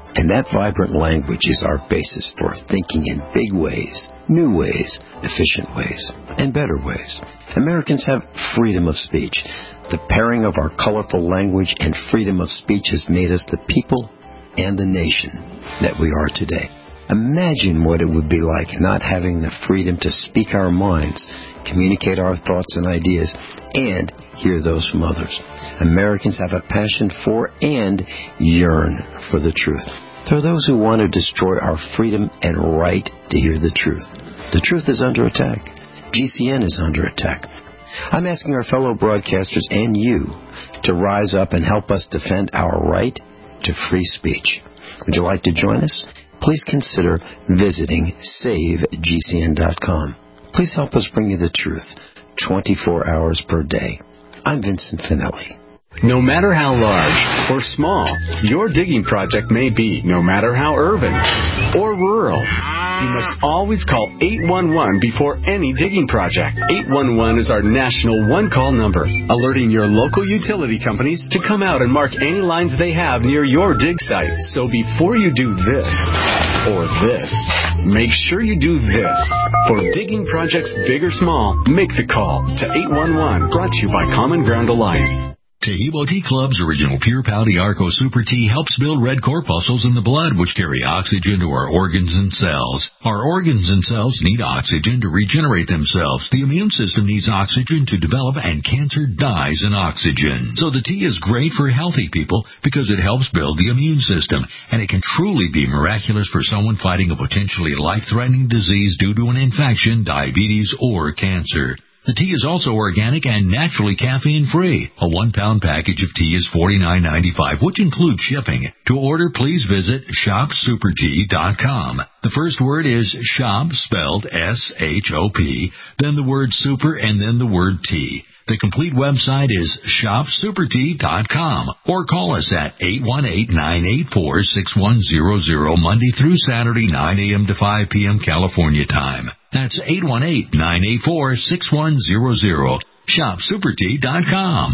And that vibrant language is our basis for thinking in big ways, new ways, efficient ways, and better ways. Americans have freedom of speech. The pairing of our colorful language and freedom of speech has made us the people and the nation that we are today. Imagine what it would be like not having the freedom to speak our minds, communicate our thoughts and ideas, and hear those from others. Americans have a passion for and yearn for the truth. There are those who want to destroy our freedom and right to hear the truth. The truth is under attack. G C N is under attack. I'm asking our fellow broadcasters and you to rise up and help us defend our right to free speech. Would you like to join us? Please consider visiting save G C N dot com. Please help us bring you the truth twenty-four hours per day. I'm Vincent Finelli.
No matter how large or small your digging project may be, no matter how urban or rural, you must always call eight one one before any digging project. eight one one is our national one-call number, alerting your local utility companies to come out and mark any lines they have near your dig site. So before you do this or this, make sure you do this. For digging projects big or small, make the call to eight one one, brought to you by Common Ground Alliance.
Taheebo Tea Club's original Pure Pouty Arco Super Tea helps build red corpuscles in the blood, which carry oxygen to our organs and cells. Our organs and cells need oxygen to regenerate themselves. The immune system needs oxygen to develop, and cancer dies in oxygen. So the tea is great for healthy people because it helps build the immune system, and it can truly be miraculous for someone fighting a potentially life-threatening disease due to an infection, diabetes, or cancer. The tea is also organic and naturally caffeine-free. A one-pound package of tea is forty-nine ninety-five, which includes shipping. To order, please visit shop super tea dot com. The first word is shop, spelled S H O P, then the word super, and then the word tea. The complete website is shop super tea dot com, or call us at eight one eight, nine eight four, six one zero zero Monday through Saturday, nine a.m. to five p.m. California time. That's eight one eight, nine eight four, six one zero zero. shop super tea dot com.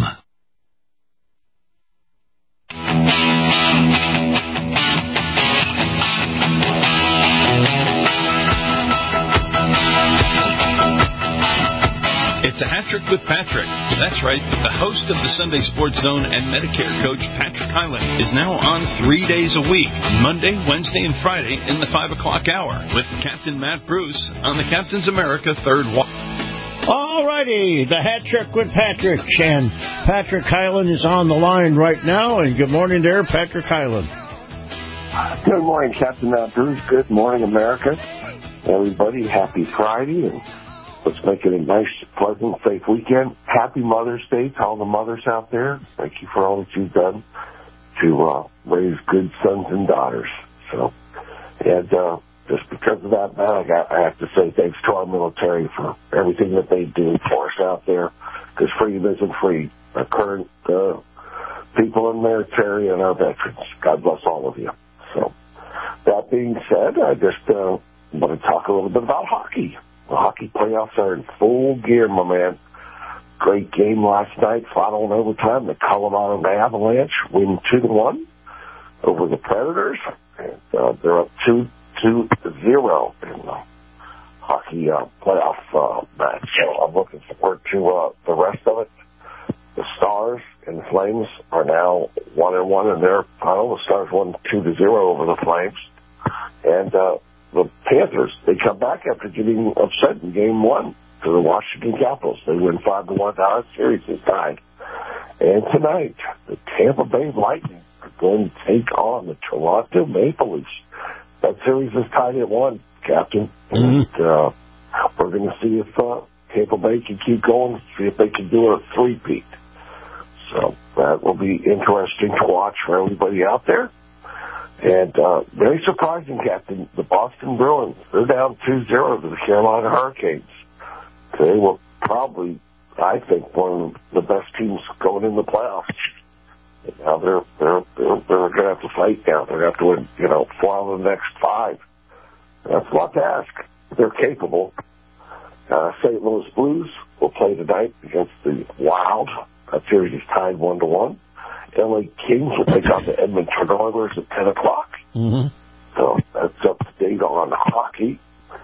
It's a hat trick with Patrick. That's right. The host of the Sunday Sports Zone and Medicare coach, Patrick Hyland, is now on three days a week, Monday, Wednesday, and Friday in the five o'clock hour with Captain Matt Bruce on the Captain's America Third Watch.
All righty, the hat trick with Patrick. And Patrick Hyland is on the line right now. And good morning there, Patrick Hyland.
Good morning, Captain Matt Bruce. Good morning, America. Everybody, happy Friday. And let's make it a nice, pleasant, safe weekend. Happy Mother's Day to all the mothers out there. Thank you for all that you've done to uh, raise good sons and daughters. So, and uh, just because of that, man, I, got, I have to say thanks to our military for everything that they do for us out there, because freedom isn't free. Our current uh, people in the military and our veterans, God bless all of you. So, that being said, I just uh, want to talk a little bit about hockey. The hockey playoffs are in full gear, my man. Great game last night, final in overtime. The Colorado Avalanche win two to one over the Predators. And, uh, they're up two two zero in the hockey uh, playoff uh, match. So I'm looking forward to uh, the rest of it. The Stars and the Flames are now one and one in their final. The Stars won two to zero over the Flames, and uh, the Panthers, they come back after getting upset in game one to the Washington Capitals. They win five to one. Now the series is tied. And tonight, the Tampa Bay Lightning are going to take on the Toronto Maple Leafs. That series is tied at one, Captain. Mm-hmm. And uh, we're going to see if uh, Tampa Bay can keep going, see if they can do a three-peat. So that will be interesting to watch for everybody out there. And uh, very surprising, Captain, the Boston Bruins, they're down two zero to the Carolina Hurricanes. They were probably, I think, one of the best teams going in the playoffs. And now they're they're they're, they're going to have to fight now. They're going to have to win, you know, four out of the next five. That's a lot to ask. They're capable. Uh, Saint Louis Blues will play tonight against the Wild. That series is tied one to one. L A Kings will take on the Edmonton Oilers at ten o'clock.
Mm-hmm.
So that's up to date on hockey.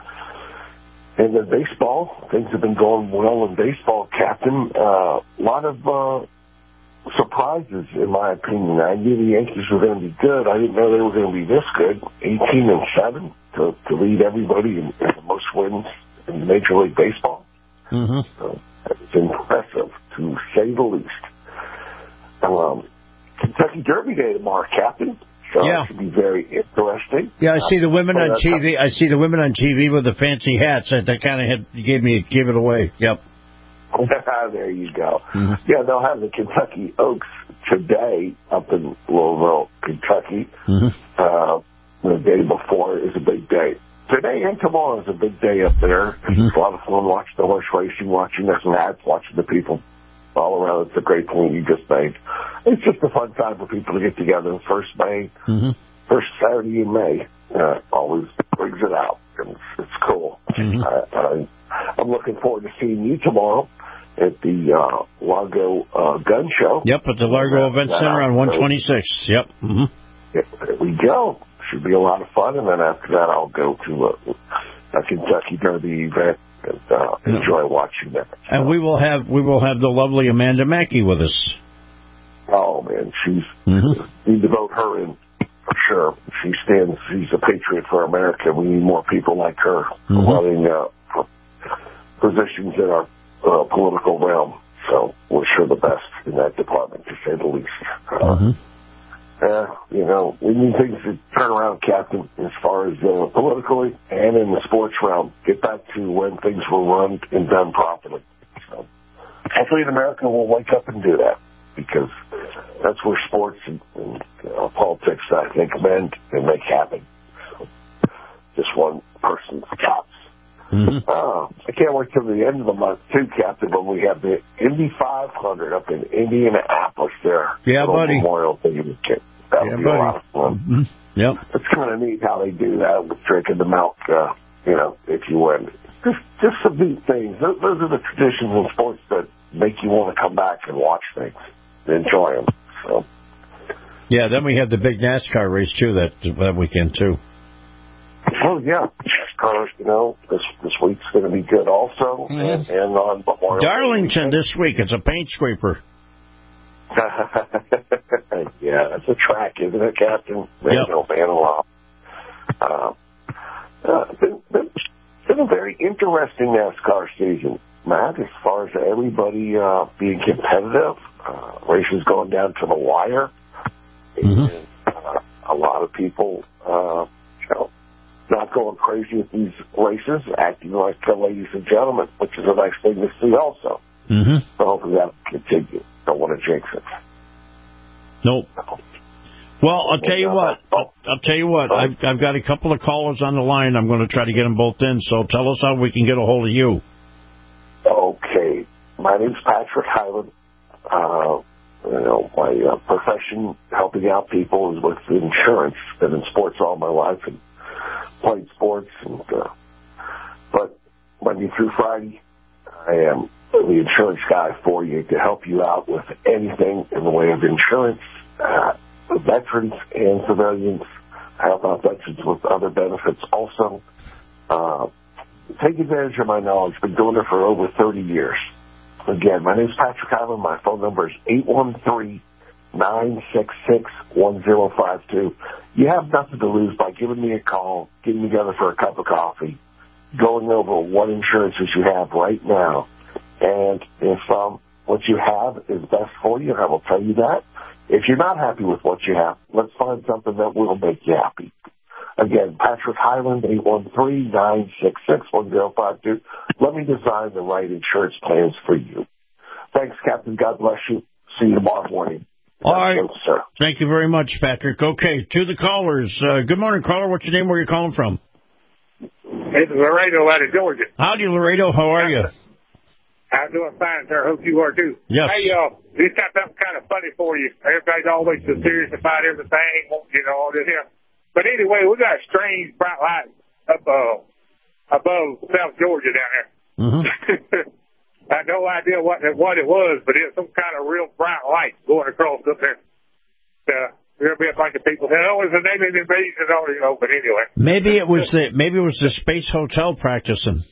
And then baseball, things have been going well in baseball, Captain. A uh, lot of uh, surprises, in my opinion. I knew the Yankees were going to be good. I didn't know they were going to be this good. eighteen and seven to, to lead everybody in, in the most wins in Major League Baseball.
Mm-hmm.
So it's impressive, to say the least. Um, Kentucky Derby Day tomorrow, Captain. So
yeah.
It should be very interesting.
Yeah, I see the women
uh,
on T V. I see the women on T V with the fancy hats. That, that kind of had gave me gave it away. Yep.
There you go. Mm-hmm. Yeah, they'll have the Kentucky Oaks today up in Louisville, Kentucky.
Mm-hmm.
Uh, the day before is a big day. Today and tomorrow is a big day up there.
Mm-hmm.
It's a lot of fun watching the horse racing, watching the hats, watching the people all around. It's a great point you just made. It's just a fun time for people to get together. First May,
mm-hmm.
first Saturday in May, uh, always brings it out. And it's, it's cool.
Mm-hmm.
Uh, I, I'm looking forward to seeing you tomorrow at the uh, Largo uh, Gun Show.
Yep, at the Largo Event Center on one twenty-six. Yep. Mm-hmm.
Yeah, there we go. Should be a lot of fun. And then after that, I'll go to a, a Kentucky Derby event and uh, enjoy watching that.
And we will have we will have the lovely Amanda Mackey with us.
Oh man, she's
mm-hmm.
need to vote her in for sure. She stands. She's a patriot for America. We need more people like her
mm-hmm.
running uh, positions in our uh, political realm. So wish her the best in that department, to say the least. Uh,
mm-hmm.
Uh, you know, we need things to turn around, Captain, as far as uh, politically and in the sports realm. Get back to when things were run and done properly. So, hopefully in America we'll wake up and do that, because that's where sports and, and uh, politics, I think, mend and make happen. So, just one person's thoughts.
Mm-hmm.
Uh, I can't wait till the end of the month, too, Captain, when we have the Indy five hundred up in Indianapolis there.
Yeah, buddy.
Memorial Day weekend. That'll
yeah,
be
buddy.
a lot of fun.
Mm-hmm. Yep.
It's kind of neat how they do that with drinking the milk, uh, you know, if you win. Just, just some neat things. Those, those are the traditions in sports that make you want to come back and watch things and enjoy them. So.
Yeah, then we have the big NASCAR race, too, that, that weekend, too.
Oh, yeah. NASCAR, you know, this this week's going to be good also.
Mm-hmm.
And, and on Memorial
Darlington this week. It's a paint scraper.
Yeah, that's a track, isn't it, Captain? Man,
yep.
Oh, man, alive. Uh, uh, been, been, been a very interesting NASCAR season, Matt, as far as everybody uh, being competitive. Uh, races going down to the wire.
Mm-hmm.
And uh, a lot of people, uh, you know, not going crazy with these races, acting like the ladies and gentlemen, which is a nice thing to see also.
Mm-hmm.
So hopefully that will continue. Don't want to jinx it.
Nope. Well, I'll tell you what. I'll, I'll tell you what. I've, I've got a couple of callers on the line. I'm going to try to get them both in. So tell us how we can get a hold of you.
Okay. My name's Patrick Hyland. Uh, you know, my uh, profession, helping out people, is with insurance. Been in sports all my life and played sports. And uh, but Monday through Friday, I am the insurance guy for you to help you out with anything in the way of insurance. Uh, veterans and civilians. I help out veterans with other benefits also. Uh, take advantage of my knowledge. Been doing it for over thirty years. Again, my name is Patrick Hyland. My phone number is eight one three, nine six six, one zero five two. You have nothing to lose by giving me a call, getting together for a cup of coffee, going over what insurances you have right now. And if um, what you have is best for you, I will tell you that. If you're not happy with what you have, let's find something that will make you happy. Again, Patrick Hyland, eight one three, nine six six, one zero five two. Let me design the right insurance plans for you. Thanks, Captain. God bless you. See you tomorrow morning.
All right.
Thanks, sir.
Thank you very much, Patrick. Okay, to the callers. Uh, good morning, caller. What's your name? Where are you calling from?
It's Laredo out of Georgia.
Howdy, Laredo. How are you?
I'm doing fine, sir. Hope you are too.
Yes.
Hey, uh, this got something kind of funny for you. Everybody's always so serious about everything, you know, all this here. But anyway, we got a strange bright light up uh, above South Georgia down there.
Mm-hmm.
I had no idea what it, what it was, but it was some kind of real bright light going across up there. Uh, there'll be a bunch of people saying, "Oh, it's an alien invasion," oh, you know. But anyway,
maybe it was the maybe it was the Space Hotel practicing.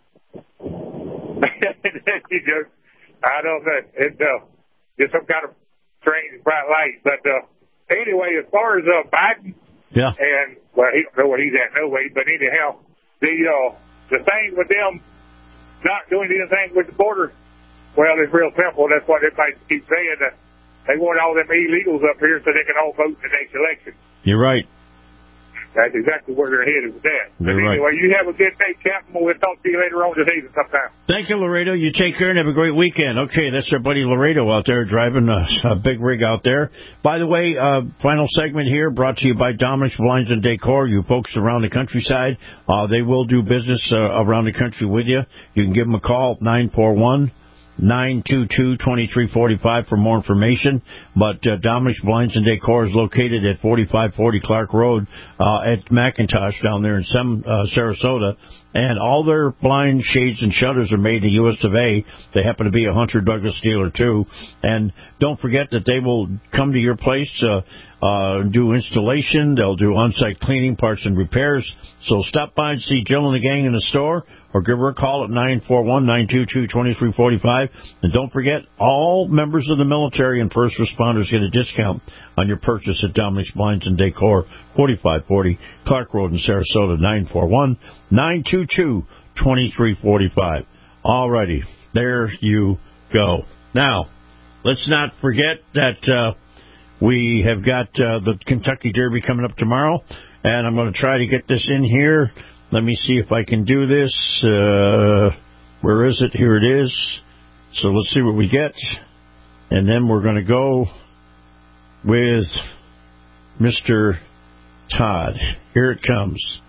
You just, I don't know. It's uh, just some kind of strange bright light. But uh, anyway, as far as uh, Biden,
yeah,
and well, he don't know where he's at, no way. But anyhow, the uh, the thing with them not doing anything with the border, well, it's real simple. That's what everybody keeps saying. That they want all them illegals up here so they can all vote in the next election.
You're right.
That's exactly where they're headed with that. But
You're
anyway,
right.
you have a good day, Captain. We'll talk to you later on today sometime.
Thank you, Laredo. You take care and have a great weekend. Okay, that's our buddy Laredo out there driving a, a big rig out there. By the way, uh, final segment here brought to you by Dominic's Blinds and Decor. You folks around the countryside, uh, they will do business uh, around the country with you. You can give them a call, nine four one, nine two two, two three four five for more information. But uh, Dominic's Blinds and Decor is located at forty-five forty Clark Road uh, at McIntosh down there in Sem, uh, Sarasota. And all their blind shades and shutters are made in the U S of A. They happen to be a Hunter Douglas dealer, too. And don't forget that they will come to your place, uh, uh, do installation. They'll do on-site cleaning, parts, and repairs. So stop by and see Jill and the gang in the store, or give her a call at nine four one, nine two two, two three four five. And don't forget, all members of the military and first responders get a discount on your purchase at Dominic's Blinds and Decor, forty-five forty Clark Road in Sarasota, nine four one, nine two two, two three four five. All righty, there you go. Now, let's not forget that uh, we have got uh, the Kentucky Derby coming up tomorrow, and I'm going to try to get this in here. Let me see if I can do this. Uh, where is it? Here it is. So let's see what we get. And then we're going to go with Mister Todd. Here it comes.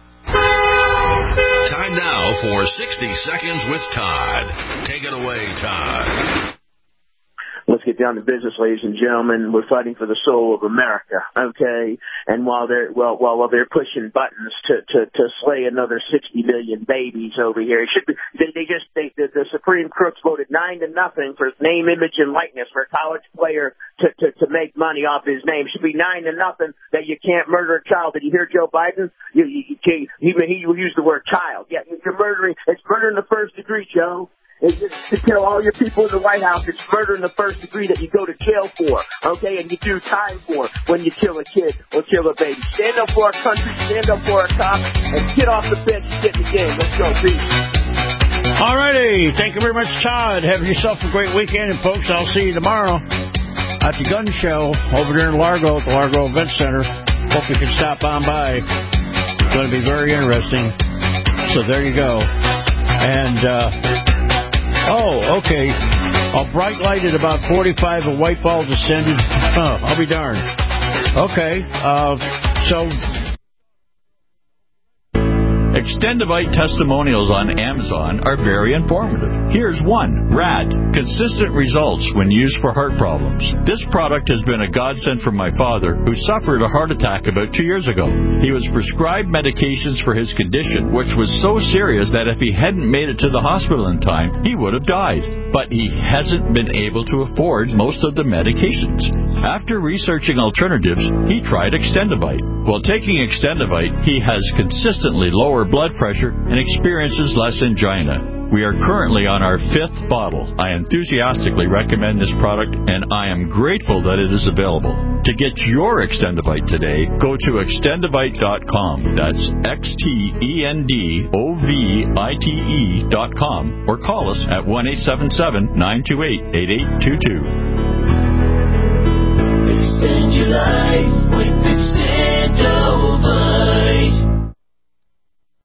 Time now for sixty Seconds with Todd. Take it away, Todd.
Let's get down to business, ladies and gentlemen. We're fighting for the soul of America, okay? And while they're well, while, while they're pushing buttons to, to, to slay another sixty million babies over here, it should be they, they just they, the, the Supreme Crooks voted nine to nothing for name, image, and likeness for a college player to, to, to make money off his name. It should be nine to nothing that you can't murder a child. Did you hear Joe Biden? You, you, you, he he used the word child. Yeah, you're murdering. It's murder in the first degree, Joe. It's just to kill all your people in the White House. It's murder in the first degree that you go to jail for, okay, and you do time for when you kill a kid or kill a baby. Stand up for our country, stand up for our cops, and get off the bench and get in the game. Let's go, peace.
All righty. Thank you very much, Todd. Have yourself a great weekend, and folks, I'll see you tomorrow at the gun show over there in Largo at the Largo Event Center. Hope you can stop on by. It's going to be very interesting. So there you go. And, uh, oh, okay. A bright light at about forty-five, a white ball descended. Oh, I'll be darned. Okay. Uh, so...
Extendivite testimonials on Amazon are very informative. Here's one. Rad. Consistent results when used for heart problems. This product has been a godsend for my father, who suffered a heart attack about two years ago. He was prescribed medications for his condition, which was so serious that if he hadn't made it to the hospital in time, he would have died. But he hasn't been able to afford most of the medications. After researching alternatives, he tried Extendivite. While taking Extendivite, he has consistently lower blood pressure and experiences less angina. We are currently on our fifth bottle. I enthusiastically recommend this product, and I am grateful that it is available. To get your Extendivite today, go to extendivite dot com. That's X T E N D O V I T E dot com, or call us at one eight seven seven, nine two eight, eight eight two two.
Extend your life with Extend.